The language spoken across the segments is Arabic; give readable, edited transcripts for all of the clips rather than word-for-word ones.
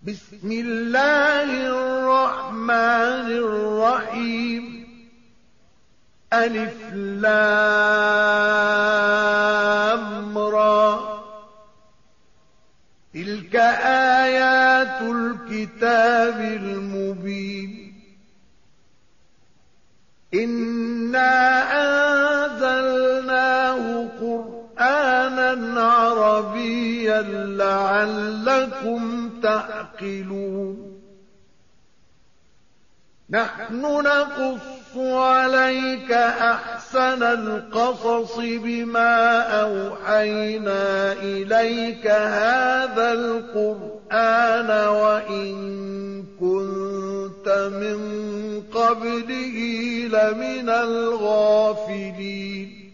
بسم الله الرحمن الرحيم ألف لام را تلك آيات الكتاب المبين إنا أنزلناه قرآنا عربيا لعلكم تعقلون نحن نقص عليك أحسن القصص بما أوحينا إليك هذا القرآن وإن كنت من قبله لمن الغافلين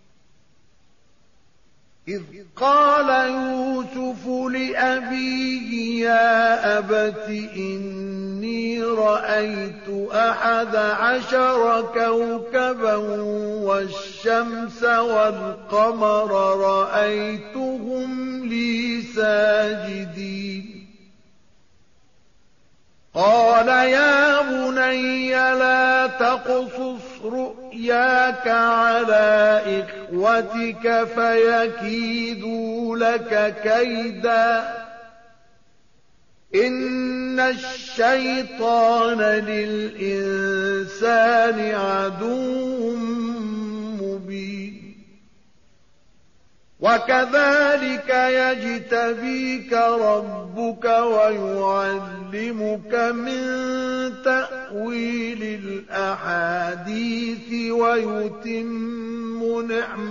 إذ قال يوسف لأبيه يا أبت إني رأيت 11 كوكبا والشمس والقمر رأيتهم لي ساجدين قال يا بني لا تقصص رؤياك على إخوتك فيكيدوا لك كيدا إن الشيطان للإنسان عدو مبين وكذلك يجتبيك ربك ويعلمك من تأويل الأحاديث ويتم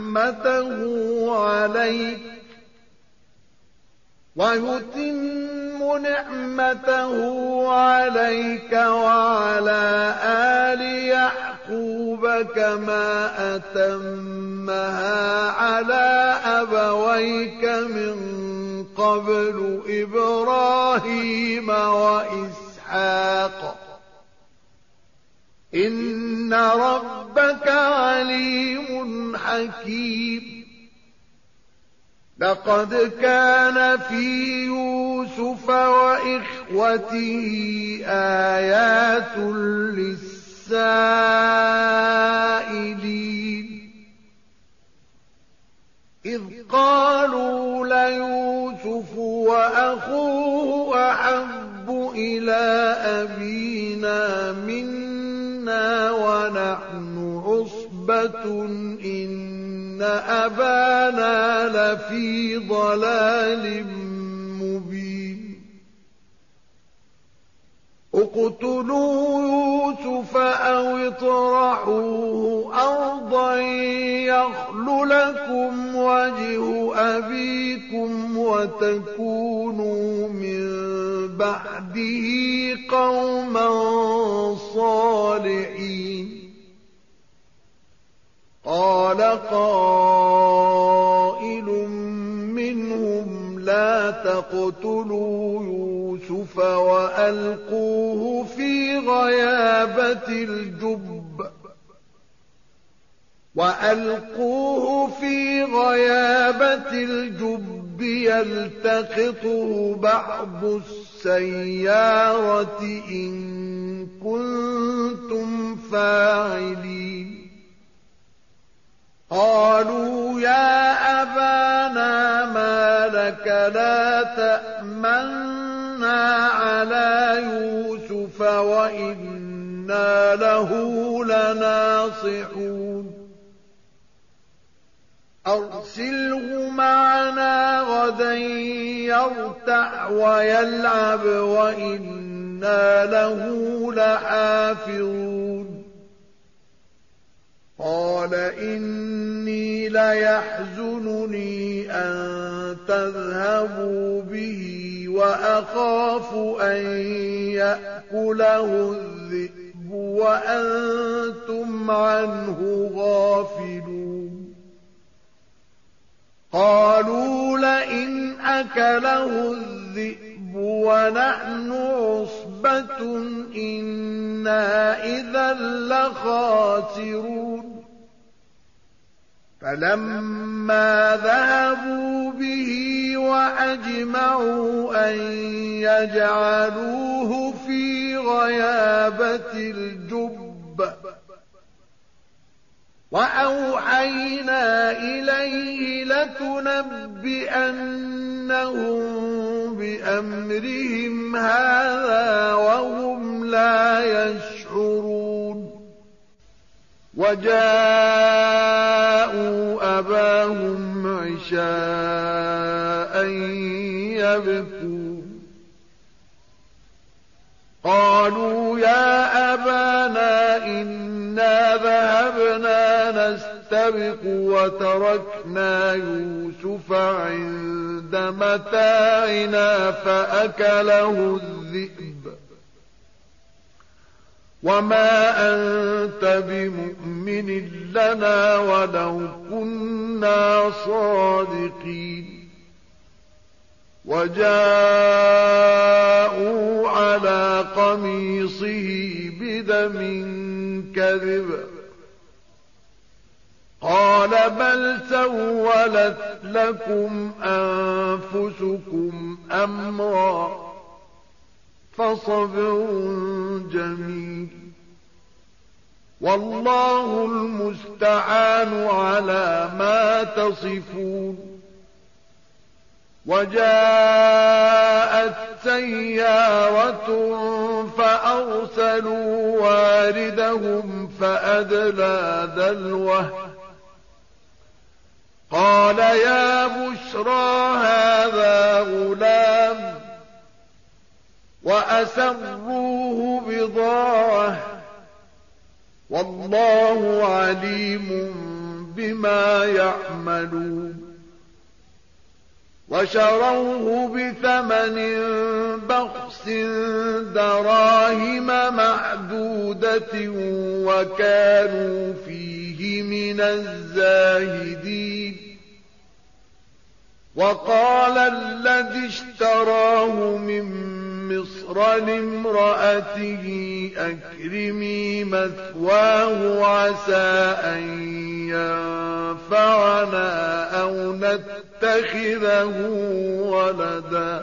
نعمته عليك وعلى آل يعقوب كما أتمها على أبويك من قبل إبراهيم وإسحاق إن ربك عليم حكيم لقد كان في يوسف وإخوته آيات للسائلين إذ قالوا ليوسف وأخوه أحب إلى أبينا منا ونحن عصبة إن أبانا لفي ضلال مبين اقتلوا يوسف أو اطرحوه أرضا يخل لكم وجه أبيكم وتكونوا من بعده قوما صالحين قال قائل منهم لا تقتلوا يوسف وألقوه في غيابة الجب يلتقطه بعض السيارة إن كنتم فاعلين قالوا يا أبانا ما لك لا تأمنا على يوسف وإنا له لناصحون أرسله معنا غدا يرتع ويلعب وإنا له لحافظون قال إني ليحزنني أن تذهبوا به وأخاف أن يأكله الذئب وأنتم عنه غافلون قالوا لئن أكله الذئب ونحن عصبة إنا إذا لخاسرون فلما ذهبوا به وأجمعوا أن يجعلوه في غيابة الجب وأوحينا إليه لتنبئنهم بأمرهم هذا وهم لا يشعرون وجاءوا أباهم عشاء يبكون قالوا يا أبانا إنا ذهبنا نستبق وتركنا يوسف عند متاعنا فأكله الذئب وما أنت بمؤمن لنا ولو كنا صادقين وجاءوا على قميصه بدم كذب قال بل سولت لكم أنفسكم أمرا فصبر جميل والله المستعان على ما تصفون وجاءت سيارة فأرسلوا واردهم فأدلى دلوه قال يا بشرى هذا غلام وأسروه بضاعة والله عليم بما يعملون وشروه بثمن بخس دراهم معدودة وكانوا فيه من الزاهدين وقال الذي اشتراه من مصر لامرأته أكرمي مثواه عسى أن ينفعنا أو نتخذه ولدا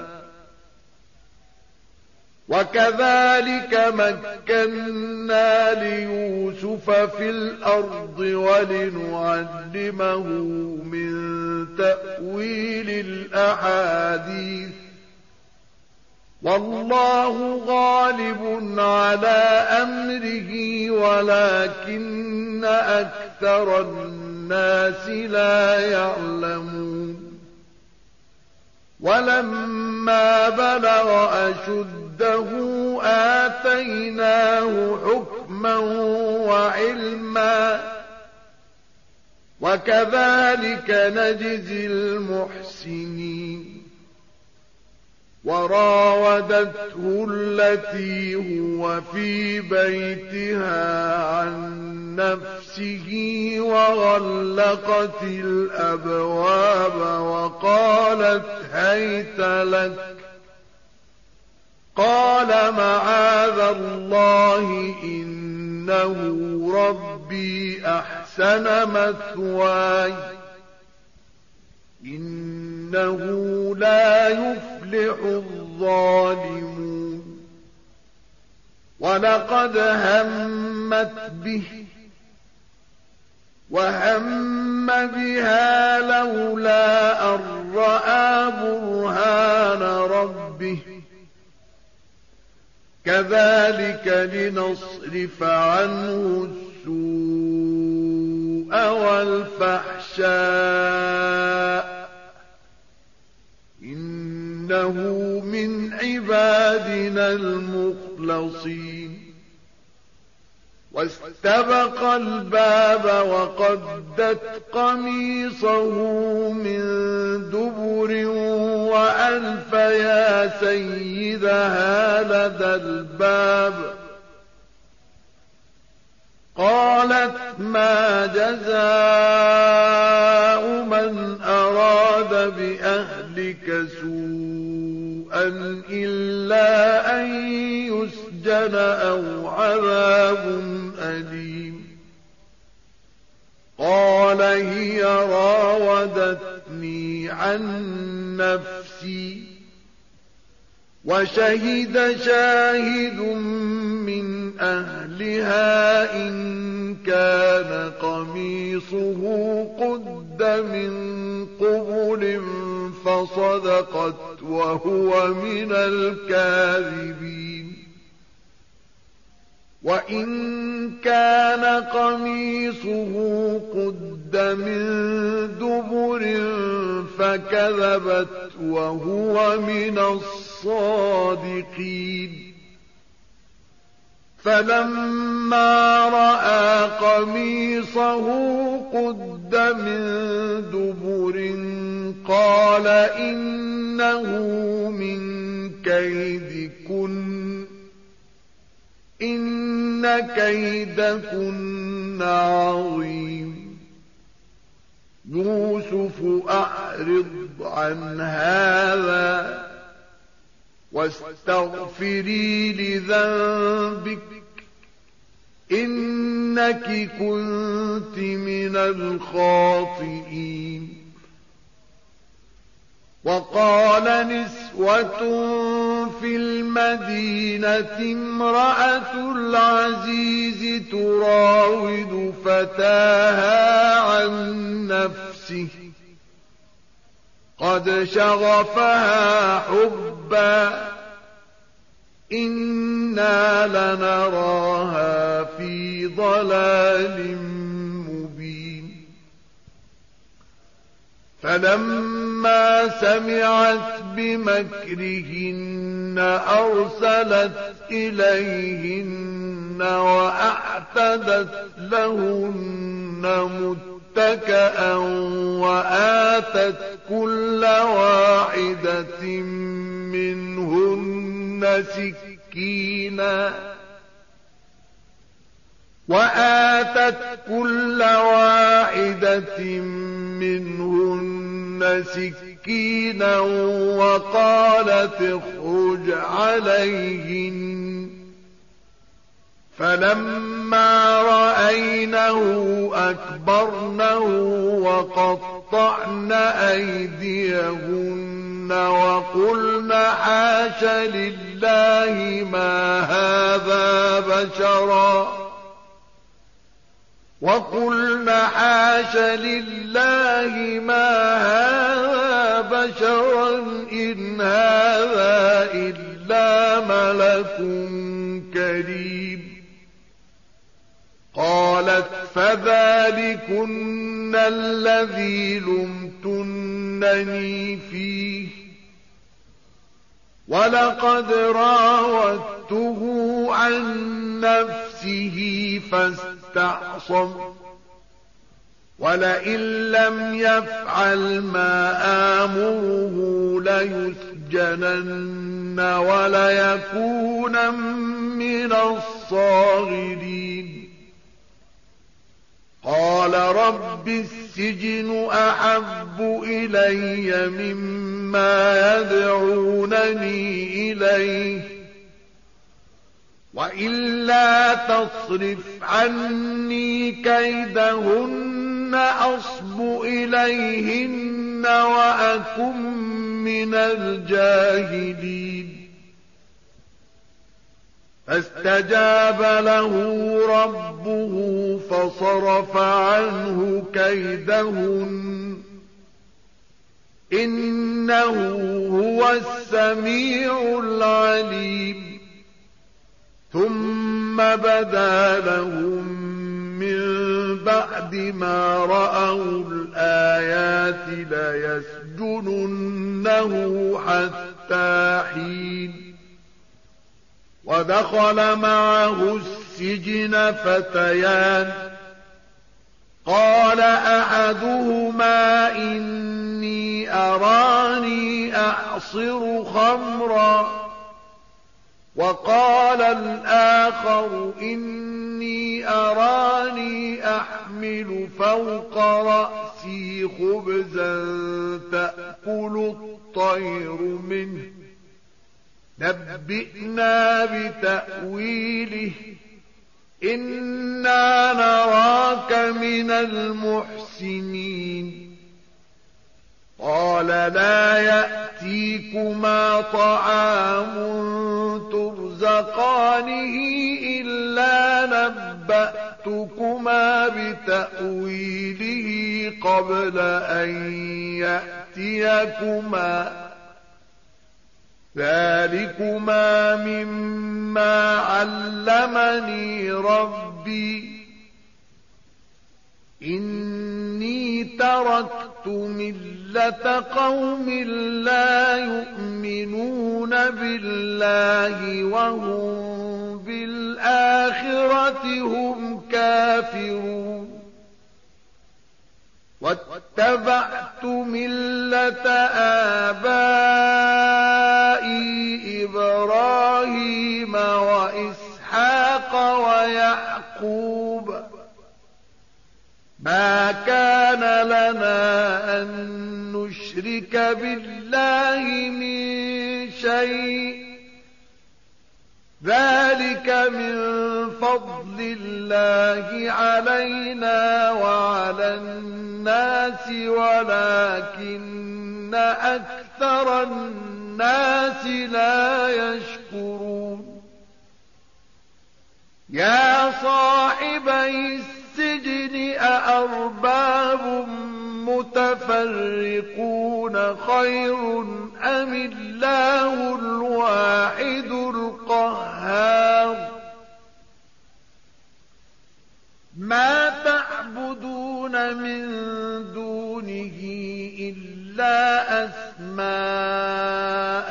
وكذلك مكنا ليوسف في الأرض ولنعلمه من تأويل الأحاديث والله غالب على أمره ولكن أكثر الناس لا يعلمون ولما بلغ أشده آتيناه حكما وعلما وكذلك نجزي المحسنين وراودته التي هو في بيتها عن نفسه وغلقت الأبواب وقالت هيت لك قال معاذ الله إنه ربي أحسن مثواي إنه لا يفلح الظالمون ولقد همت به وهم بها لولا أن رأى برهان ربه كذلك لنصرف عنه السوء والفحشاء إنه من عبادنا المخلصين واستبق الباب وقدت قميصه من دبر وألف يا سيدها لدى الباب قالت ما جزاء من أراد بأهلك سوءا إلا أن يسجن أو عذاب أليم قال هي راودتني عن نفسي وشهد شاهد من أهلها إن كان قميصه قد من قبل فصدقت وهو من الكاذبين وإن كان قميصه قد من دبر فكذبت وهو من الصادقين فلما رأى قميصه قد من دبر قال إنه من كيدكن إن كيدكن عظيم يوسف أعرض عن هذا واستغفري لذنبك إنك كنت من الخاطئين وقال نسوة في المدينة امرأة العزيز تراود فتاها عن نفسه قد شغفها حبا إنا لنراها في ضلال مبين فلما سمعت بمكرهن أرسلت إليهن وأعتدت لهن متكئا وآتت كل واحدة منهن سكينا وقالت اخرج عليهن فلما رأينه أكبرنه وقطعن أيديهن وقلن حاش لله ما هذا بشرا إن هذا إلا ملك كريم قالت فذلكن الذي لمتنني فيه ولقد راودته عن نفسه فاستعصم ولئن لم يفعل ما آمره ليسجنن وليكونن من الصاغرين قال رب السجن أحب إلي مما يدعونني إليه وإلا تصرف عني كيدهن أصب إليهن وأكن من الجاهلين فاستجاب له ربه فصرف عنه كيدهن إنه هو السميع العليم ثم بدا لهم من بعد ما رأوا الآيات ليسجننه حتى حين ودخل معه السجن فتيان قال أحدهما إني أراني أعصر خمرا وقال الآخر إني أراني أحمل فوق رأسي خبزا تأكل الطير منه نبئنا بتأويله إنا نراك من المحسنين المحسنين قال لا يأتيكما طعام ترزقانه إلا نبأتكما بتأويله قبل أن يأتيكما ذلكما مما علمني ربي إني تركت ملة قوم لا يؤمنون بالله وهم بالآخرة هم كافرون واتبعت ملة آبائي إبراهيم وإسحاق ويعقوب ما كان لنا أن نشرك بالله من شيء ذلك من فضل الله علينا وعلى الناس ولكن أكثر الناس لا يشكرون يا صاحبي السجن أأرباب متفرقون خير أم الله الواحد القهار ما تعبدون من دونه إلا أسماء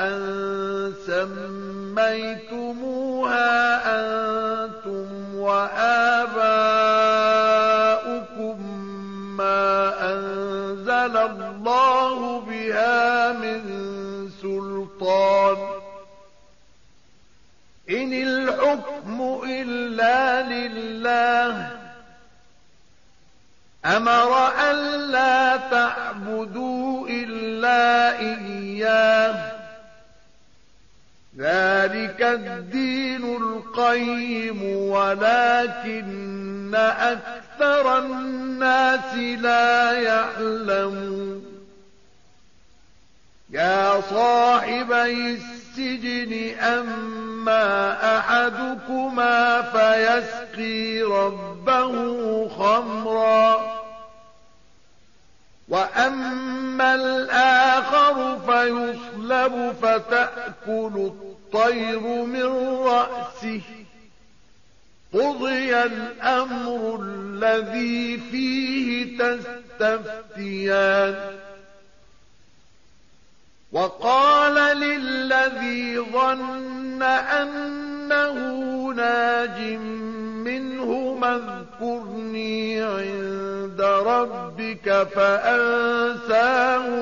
سميتموها أنتم وآباؤكم ما أنزل الله بها من سلطان إن الحكم إلا لله أمر ألا تعبدوا إلا إياه ذلك الدين القيم ولكن أكثر الناس لا يعلمون يا صاحبي السجن أما أحدكما فيسقي ربه خمرا وأما الآخر فيصلب فتأكل الطير من رأسه قضي الأمر الذي فيه تستفتيان وقال للذي ظن أنه ناج منهما اذكرني عند ربك فأنساه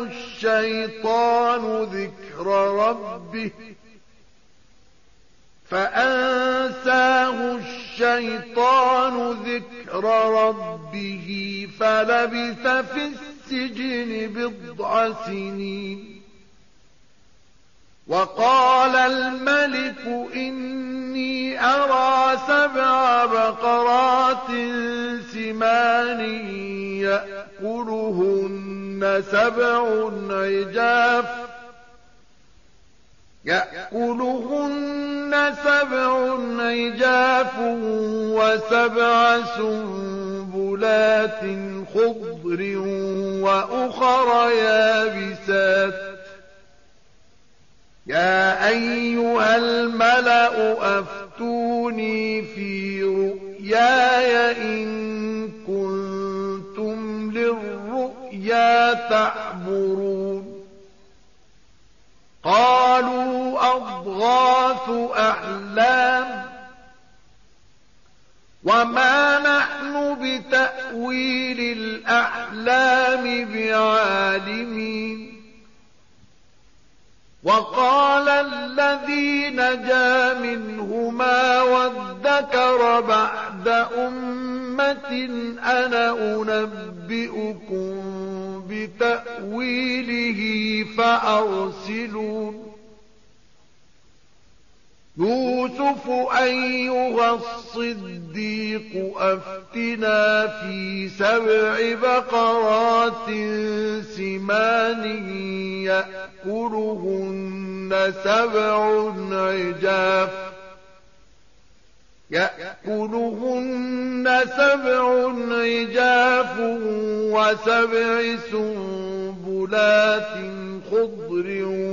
الشيطان ذكر ربه فلبث في السجن بضع سنين وقال الملك إني أرى 7 بقرات سمان يأكلهن 7 عجاف و7 سنبلات خضر وأخر يابسات يا أيها الملأ أفتوني في رؤياي إن كنتم للرؤيا تعبرون قالوا أضغاث أحلام وما نحن بتأويل الأحلام بعالمين وقال الذي نجا منهما وادكر بعد أمة أنا أنبئكم بتأويله فأرسلون يوسف أيها الصديق أفتنا في 7 بقرات سمان يأكلهن 7 عجاف و7 سنبلات خضر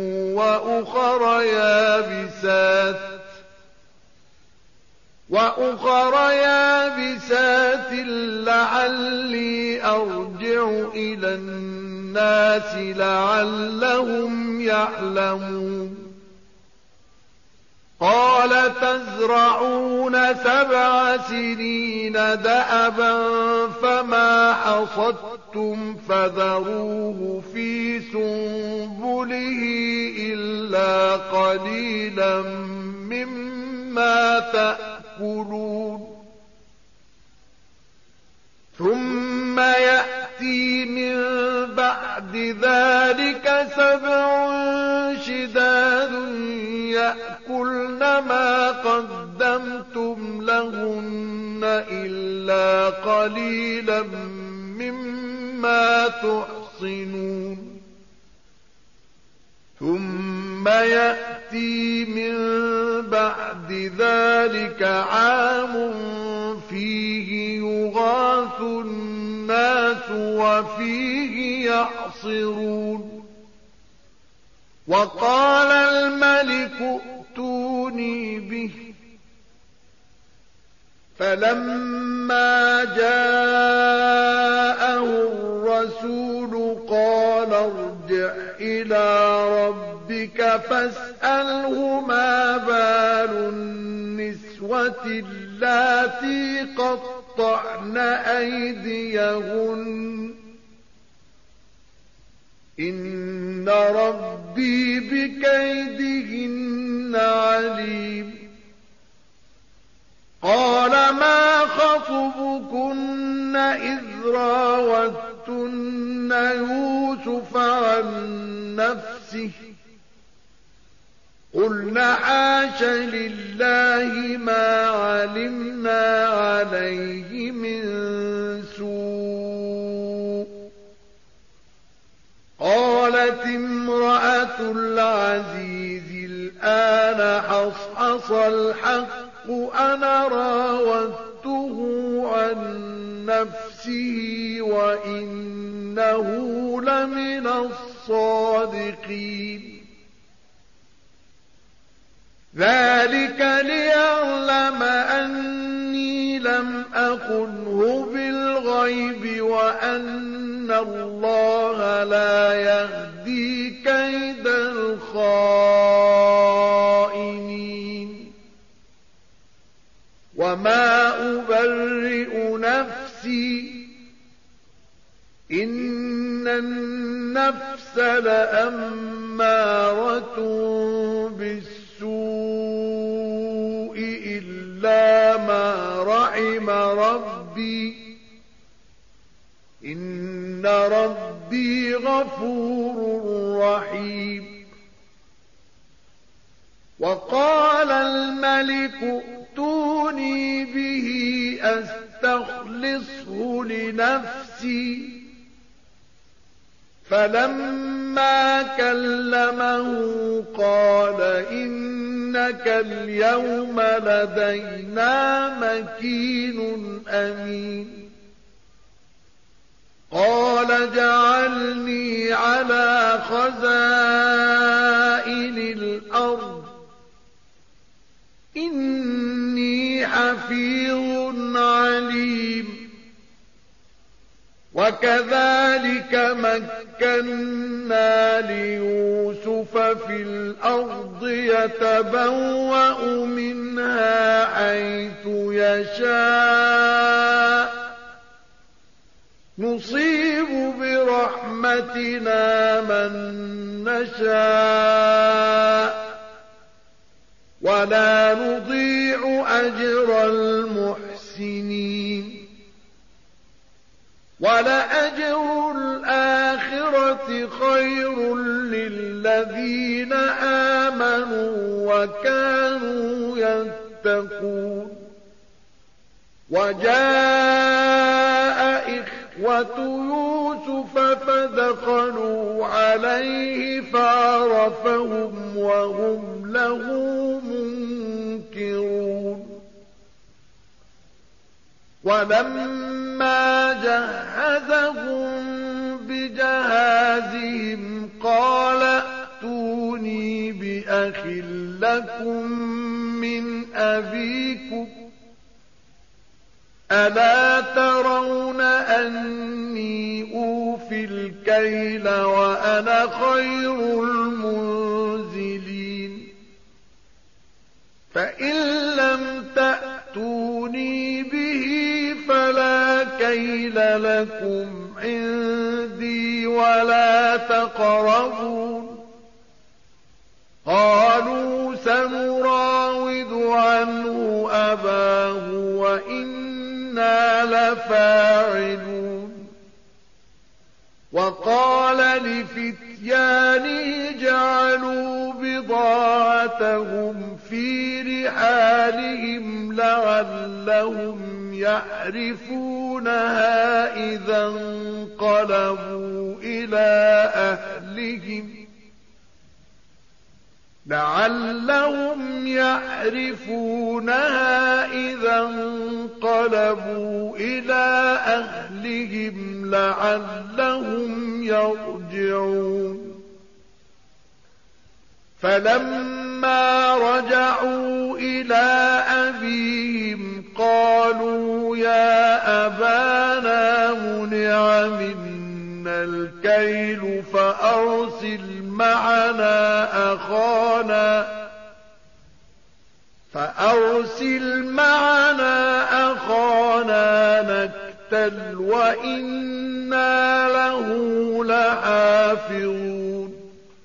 وأخر يابسات لعلي أرجع إلى الناس لعلهم يعلمون قال تزرعون 7 سنين دأبا فما حصدتم فذروه في سنبله إلا قليلا مما تأكلون ثم يأتي من بعد ذلك 7 شداد يأكلن ما قدمتم لهن إلا قليلا مما تحصنون ثم يأتي من بعد ذلك عام فيه يغاث الناس وفيه يعصرون وقال الملك ائتوني به فلما جاءه الرسول قال ارجع إلى ربك فاسأله ما بال النسوة اللاتي قطعن أيديهن إن ربي بكيدهن عليم قال ما خطبكن إذ راوتن يوسف عن نفسه قلنا حاش لله ما علمنا عليه من سوء قالت امرأة العزيز الآن حصحص الحق أنا راودته عن نفسه وإنه لمن الصادقين ذلك ليعلم أني لم أخنه بالغيب وأن الله لا يهدي كيد الخائنين وما أبرئ نفسي إن النفس لأمارة بالسوء إلا ما رحم ربي إن ربي غفور رحيم وقال الملك ائتوني به أستخلصه لنفسي فلما كلمه قال إنك اليوم لدينا مكين أمين قال جعلني على خزائن الأرض إني حفيظ عليم وكذلك مكنا ليوسف في الأرض يتبوأ منها حيث يشاء نصيب برحمتنا من نشاء ولا نضيع أجر المحسنين ولأجر الآخرة خير للذين آمنوا وكانوا يتقون وجاء إخوة يوسف فدخلوا عليه فعرفهم وهم له منكرون ولما جهزهم بجهازهم قال ائتوني بأخ لكم من أبيكم ألا ترون أني أوفي الكيل وأنا خير المنزلين فإن لم تأتوني به فلا كيل لكم عندي ولا تقربون قالوا سنراود عنه أباه وإنا لفاعلون وقال لفتيانه جعلوا بضاعتهم في رحالهم لعلهم يعرفونها إذا انقلبوا إلى أهلهم لعلهم يرجعون فلما رجعوا إلى أبيهم قالوا يا أبانا منع منا الكيل فأرسل معنا أخانا نكتل وإنا له لحافظون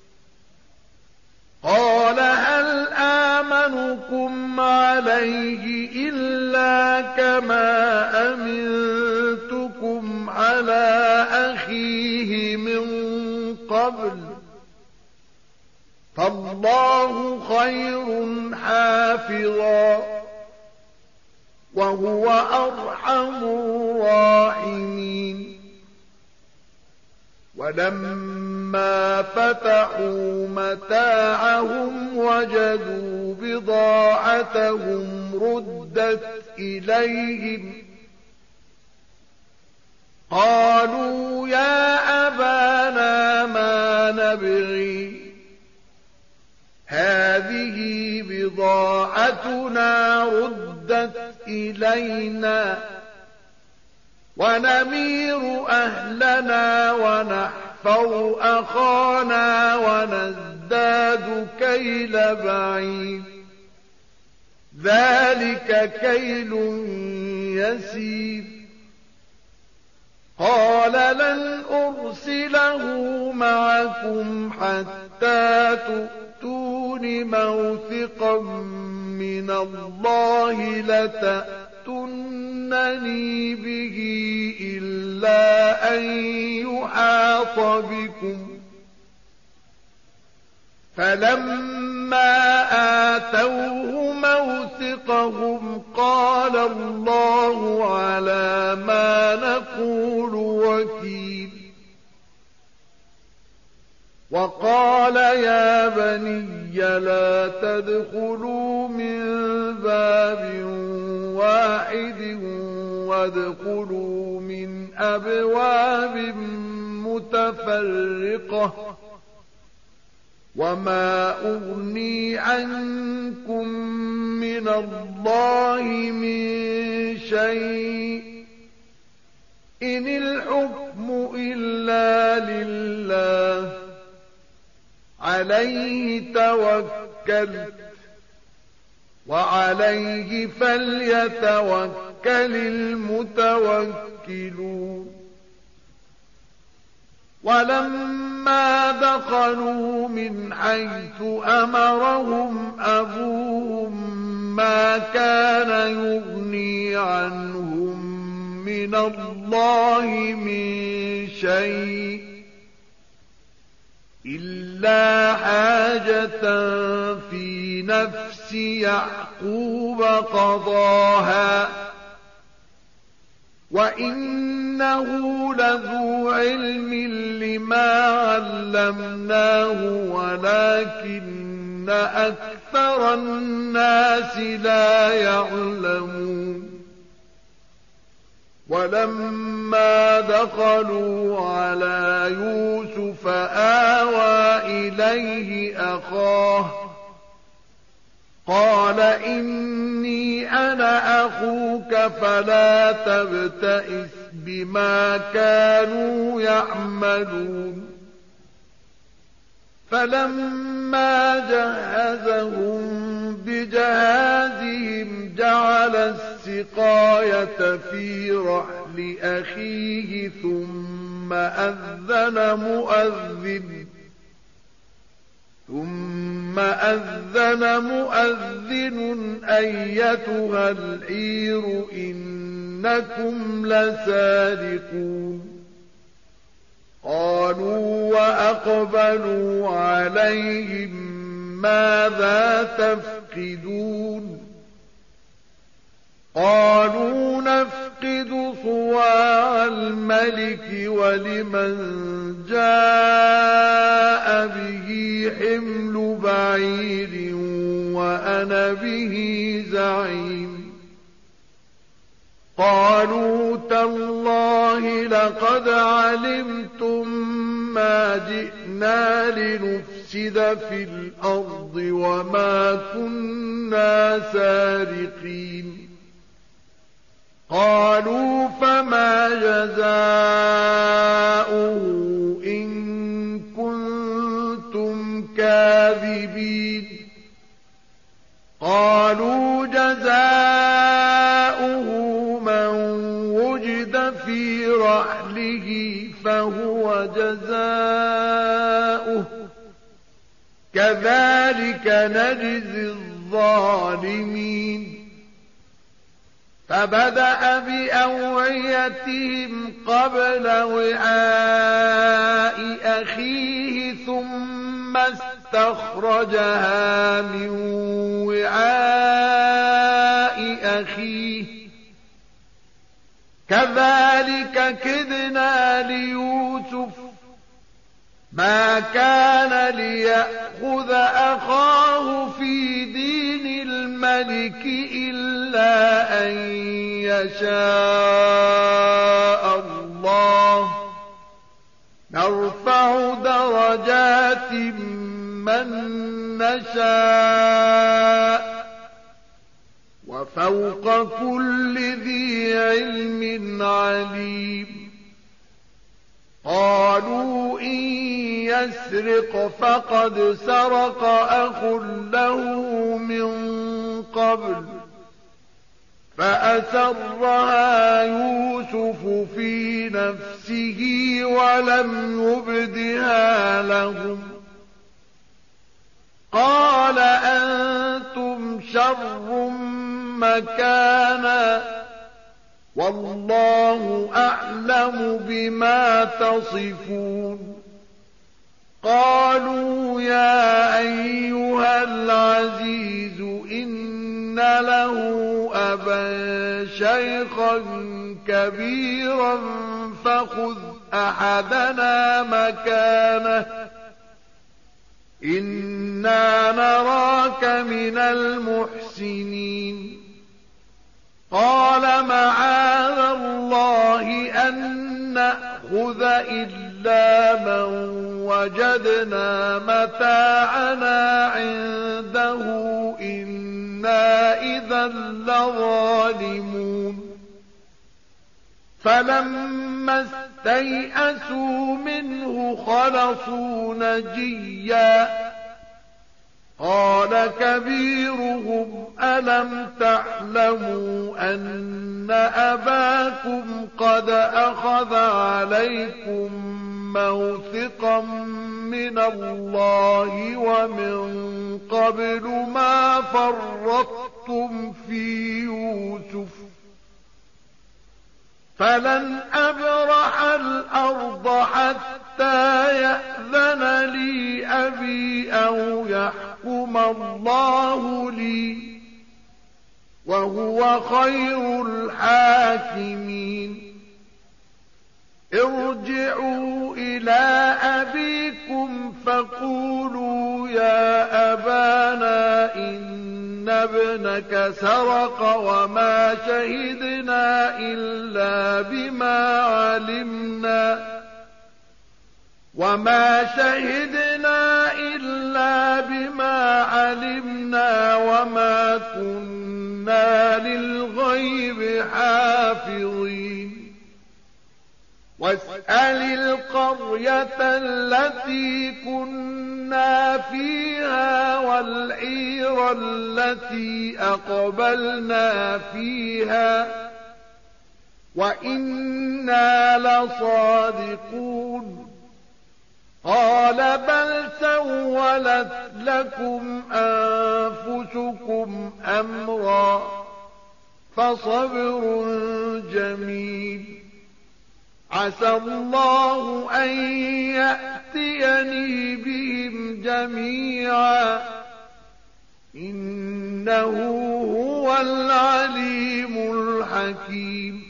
قال هل آمنكم عليه إلا كما أمنتكم على أخيه من قبل فالله خير حافظا وهو أرحم الراحمين ولما فتحوا متاعهم وجدوا بضاعتهم ردت إليهم قالوا يا أبانا ما نبغي هذه بضاعتنا ردت إلينا ونمير أهلنا ونحفظ أخانا ونزداد كيل بعيد ذلك كيل يسير قال لن أرسله معكم حتى تؤتون موثقا من الله لتأتونني به إلا أن يحاط بكم فلما آتوه موثقهم قال الله على ما نقول وكيل وقال يا بني لا تدخلوا من باب واحد وادخلوا من أبواب متفرقة وما أغني عنكم من الله من شيء إن الحكم إلا لله عليه توكلت وعليه فليتوكل المتوكلون ولما دخلوا من حيث أمرهم أبوهم ما كان يغني عنهم من الله من شيء إلا حاجة في نفس يعقوب قضاها وإنه لذو علم لما علمناه ولكن أكثر الناس لا يعلمون ولما دخلوا على يوسف آوى إليه أخاه قال إني أنا أخوك فلا تبتئس بما كانوا يعملون فلما جهزهم بجهازهم جعل السقاية في رحل أخيه ثم أذن مؤذن أيتها العير إنكم لسارقون قالوا وأقبلوا عليهم ماذا تفقدون قالوا نفقد صواع الملك ولمن جاء به حمل بعير وأنا به زعيم قالوا تالله لقد علمتم ما جئنا لنفسد في الأرض وما كنا سارقين قالوا فما جزاؤه إن كنتم كاذبين قالوا جزاؤه من وجد في رحله فهو جزاؤه كذلك نجزي الظالمين فبدأ بأوعيتهم قبل وعاء أخيه ثم استخرجها من وعاء أخيه كذلك كدنا ليوسف ما كان ليأخذ أخاه في دين الملك إلا أن يشاء الله نرفع درجات من نشاء وفوق كل ذي علم عليم قالوا إن يسرق فقد سرق أخ له من قبل فأسرها يوسف في نفسه ولم يبدها لهم قال أنتم شر مكانا والله أعلم بما تصفون قالوا يا أيها العزيز إن له أبا شيخا كبيرا فخذ أحدنا مكانه إنا نراك من المحسنين قال معاذ الله أن نأخذ إلا من وجدنا متاعنا عنده إنا إذا لظالمون فلما استيئسوا منه خلصوا نجيا قال كبيرهم ألم تعلموا أن أباكم قد أخذ عليكم موثقا من الله ومن قبل ما فرطتم في يوسف فلن أبرح الأرض حتى حتى يأذن لي أبي أو يحكم الله لي وهو خير الحاكمين. ارجعوا إلى أبيكم فقولوا يا أبانا إن ابنك سرق وما شهدنا إلا بما علمنا وما كنا للغيب حافظين. واسأل القرية التي كنا فيها والعير التي أقبلنا فيها وإنا لصادقون. قال بل سولت لكم أنفسكم أمرا فصبر جميل. عسى الله أن يأتيني بهم جميعا إنه هو العليم الحكيم.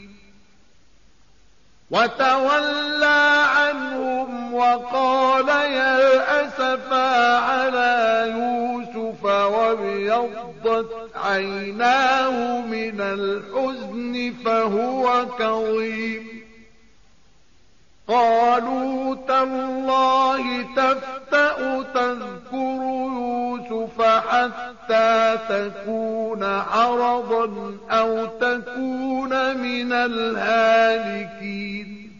وتولى عنهم وقال يا أسفا على يوسف وابيضت عيناه من الحزن فهو كظيم. قالوا تالله تفتأ تذكر يوسف حتى تكون حرضا أو تكون من الهالكين.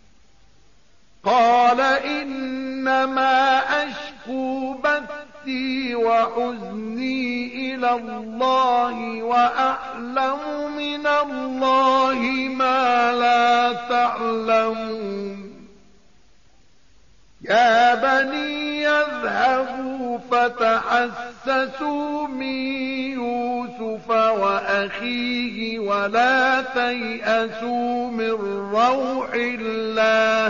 قال إنما أشكو بثي وحزني إلى الله وأعلم من الله ما لا تعلمون. يا بني يذهبوا فتحسسوا من يوسف وأخيه ولا تيأسوا من روح الله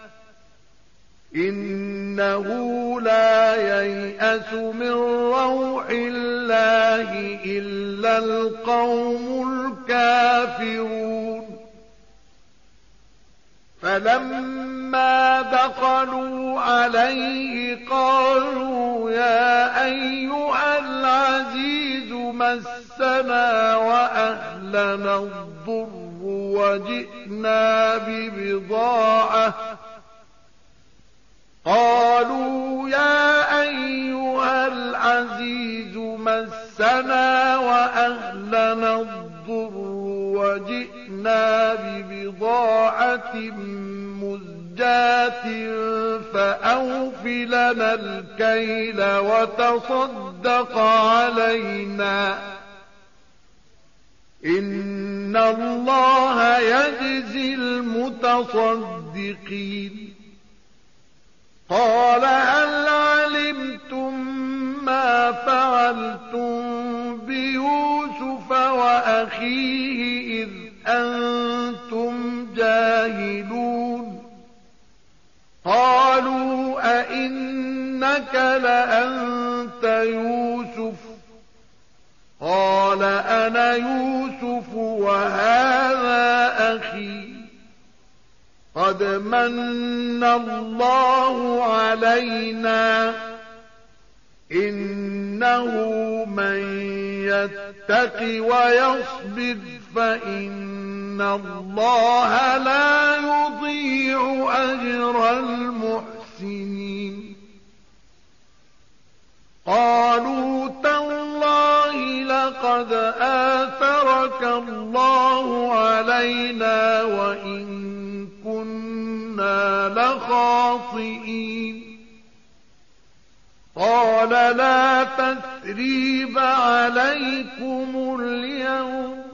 إنه لا ييأس من روح الله إلا القوم الكافرون. فلما دخلوا عليه قالوا يا أيها العزيز مسنا وأهلنا الضر وجئنا ببضاعة قالوا يا أيها العزيز مسنا وأهلنا الضر وجئنا ببضاعة مزجاة فأوف لنا الكيل وتصدق علينا إن الله يجزي المتصدقين. قال هل علمتم ما فعلتم بيوسف وأخيه إذ أنتم جاهلون؟ قالوا أئنك لأنت يوسف؟ قال أنا يوسف وهذا أخي قد من الله علينا إنه من يتق ويصبر فإن الله لا يضيع أجر المحسنين. قالوا تالله لقد آثرك الله علينا وإن كنا لخاطئين. قال لا تثريب عليكم اليوم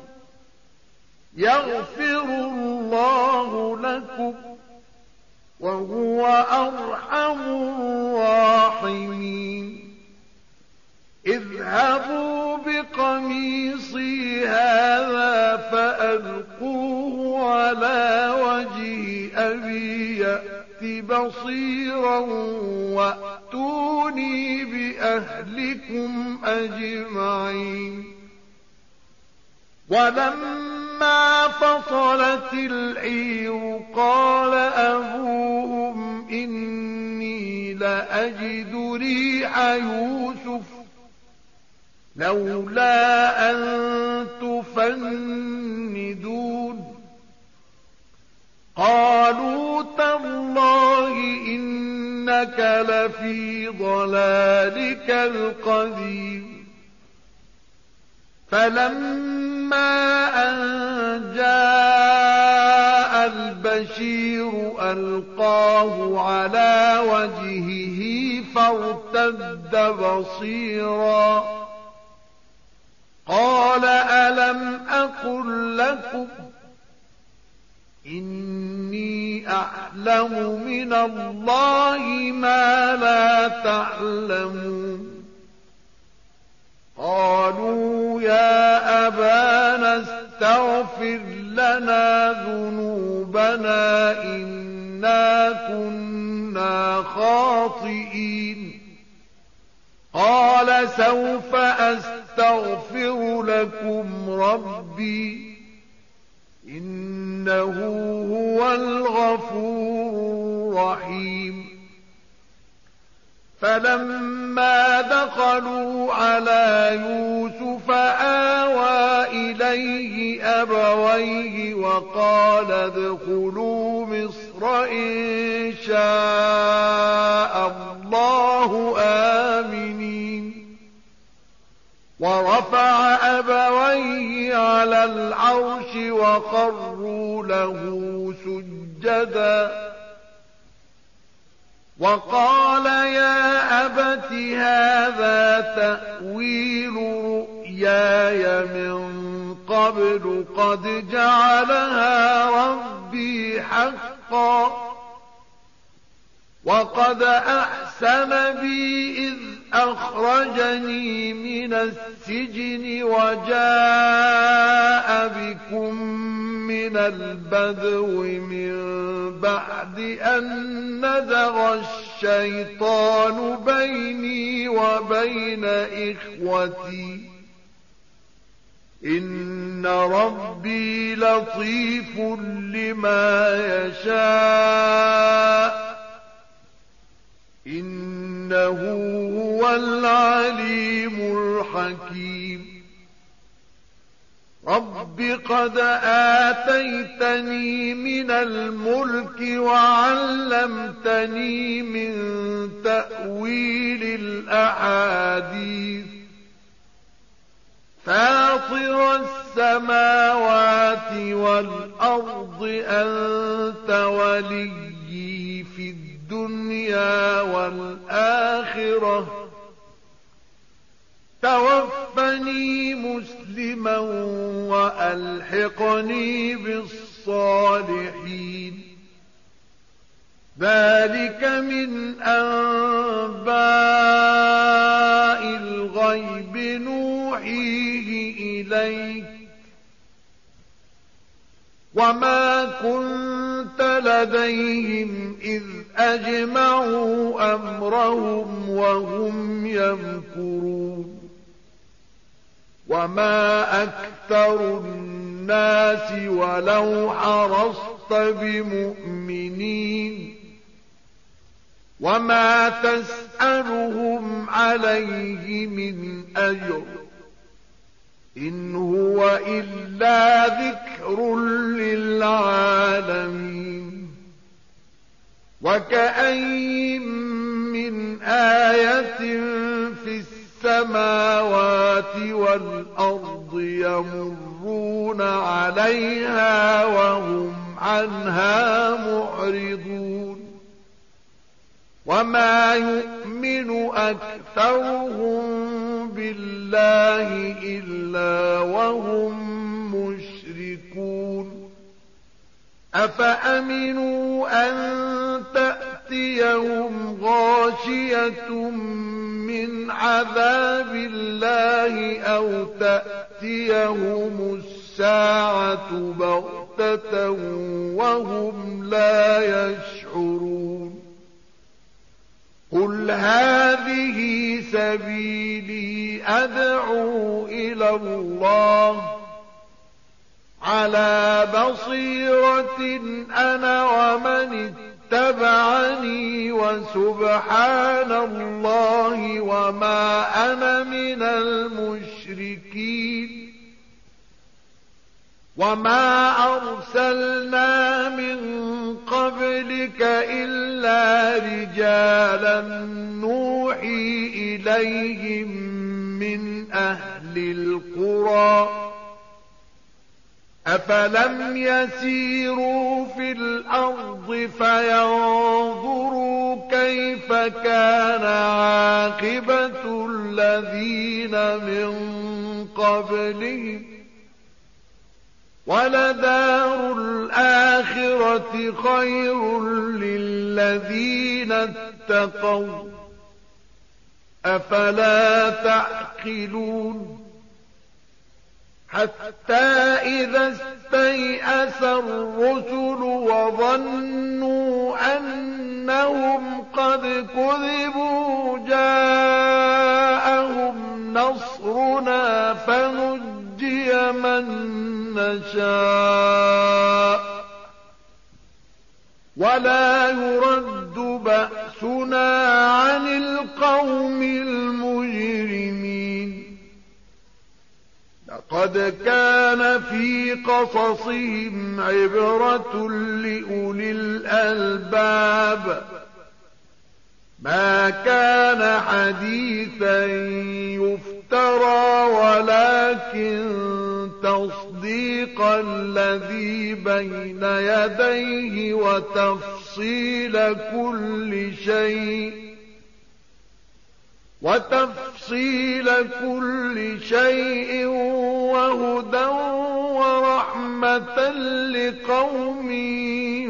يغفر الله لكم وهو أرحم الراحمين. اذهبوا بقميصي هذا فألقوه على وجه أبي يأت بصيرا وأتوني بأهلكم أجمعين. ولما فصلت العير قال أبوهم إني لأجد ريح يوسف لولا أن تفندون. قالوا تالله إنك لفي ضلالك القديم. فلما أن جاء البشير ألقاه على وجهه فارتد بصيرا قال ألم أقل لكم إني أعلم من الله ما لا تعلمون. قالوا يا أبانا استغفر لنا ذنوبنا إنا كنا خاطئين. قال سوف أستغفر لكم ربي إنه هو الغفور الرحيم. فلما دخلوا على يوسف آوى إليه أبويه وقال ادخلوا مصر إن شاء الله آمنين. ورفع أبويه على العرش وخروا له سجدا وقال يا أبت هذا تأويل رؤياي من قبل قد جعلها ربي حقا وقد أحسن بي إذ أخرجني من السجن وجاء بكم من البدو من بعد أن نزغ الشيطان بيني وبين إخوتي إن ربي لطيف لما يشاء إنه هو العليم الحكيم. رب قد آتيتني من الملك وعلمتني من تأويل الأحاديث فاطر السماوات والأرض أنت وليي في الدنيا والآخرة توفني مسلما وألحقني بالصالحين. ذلك من أنباء الغيب نوحيه إليك وما كنت لديهم إذ أجمعوا أمرهم وهم يمكرون. وما أكثر الناس ولو حرصت بمؤمنين وما تسألهم عليه من أجر إن هو إلا ذكر للعالمين. وكأين من آية في السماوات والأرض يمرون عليها وهم عنها معرضون وما يؤمن أكثرهم بالله إلا وهم مشركون. أفأمنوا أن تأتيهم غاشية من عذاب الله أو تأتيهم الساعة بغتة وهم لا يشعرون. يشعرون قل هذه سبيلي أدعو إلى الله على بصيرة أنا ومن اتبعني وسبحان الله وما أنا من المشركين وما أرسلنا من قبلك إلا رجالا نوحي إليهم من أهل القرى أفلم يسيروا في الأرض فينظروا كيف كان عاقبة الذين من قبلهم ولدار الآخرة خير للذين اتقوا أفلا تعقلون حتى إذا استيأس الرسل وظنوا أنهم قد كذبوا جاءهم نصرنا فنجي من نشاء ولا يرد بأسنا عن القوم المجرمين لقد كان في قصصهم عبرة لأولي الألباب ما كان حديثا يفترى ولكن تصديق الذي بين يديه وتفصيل كل شيء وهدى ورحمة لقوم